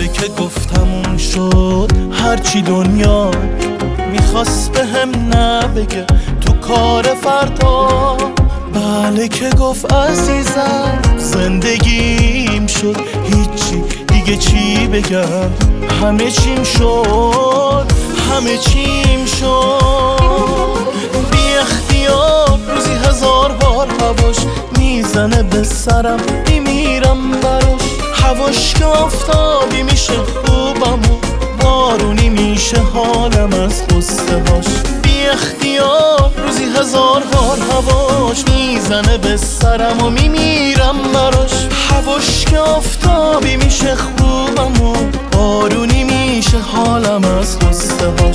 که گفتمون شد هرچی دنیا میخواست به هم نبگه تو کار فردا. بله که گفت عزیزم زندگیم شد هیچی دیگه چی بگم، همه چیم شد همه چیم شد. بی اختیار روزی 1000 بار هواش میزنه به سرم میمیرم براش. هواش که آفتابی میشه خوبم و بارونی میشه حالم از غصه هاش. بی اختیار روزی 1000 بار هواش میزنه به سرم و میمیرم براش. هواش که آفتابی میشه خوبم و بارونی میشه حالم از غصه هاش.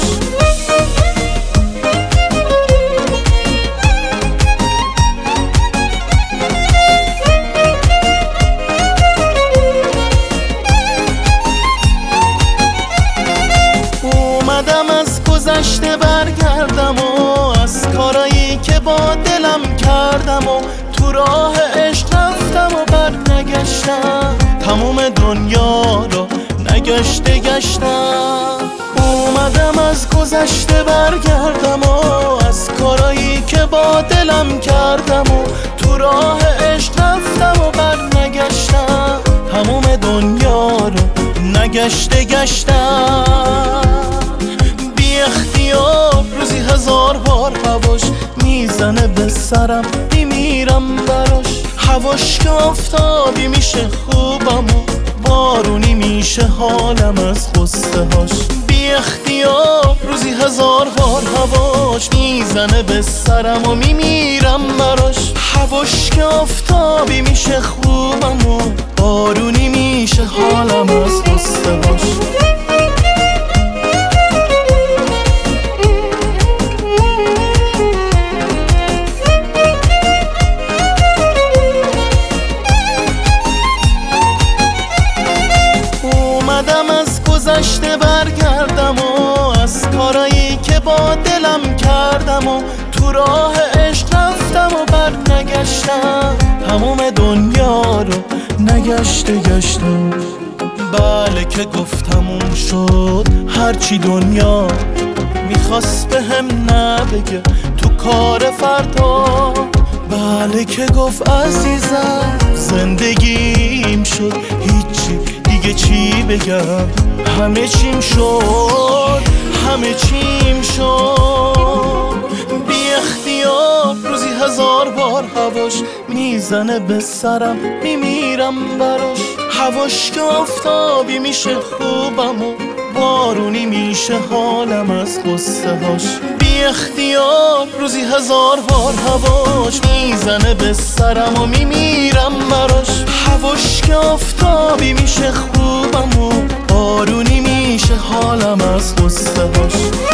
اومدم از گذشته برگردم و از کارایی که با دلم کردم و تو راه عشق رفتم و برنگشتم، تموم دنیا رو نگشته گشتم. اومدم از گذشته برگردم و از کارایی که با دلم کردم و تو راه عشق رفتم و برنگشتم، تموم دنیا رو نگشته گشتم. بی اختیار روزی 1000 بار هواش میزنه به سرم میمیرم براش. هواش که آفتابی میشه خوبم و بارونی میشه حالم از غصه هاش. بی اختیار روزی 1000 بار هواش میزنه به سرم و میمیرم براش. هواش که آفتابی میشه خوبم و بارونی میشه حالم از غصه هاش. اومدم از گذشته برگردم و از کارایی که با دلم کردم و تو راه عشق رفتم و برنگشتم، تموم دنیا رو نگشته گشتم. بله که گفتمون شد هرچی دنیا میخواست به هم نبگه تو کار فردا. بله که گفت عزیزم زندگیم شد هیچی دیگه چی بگم، همه چیم شد همه چیم شد. بی اختیار روزی 1000 بار هواش میزنه به سرم میمیرم براش. هواش که آفتابی میشه خوبم و بارونی میشه حالم از غصه هاش. بی اختیار روزی 1000 بار هواش میزنه به سرم و میمیرم براش. هواش که آفتابی میشه خوبم و بارونی میشه حالم از غصه هاش.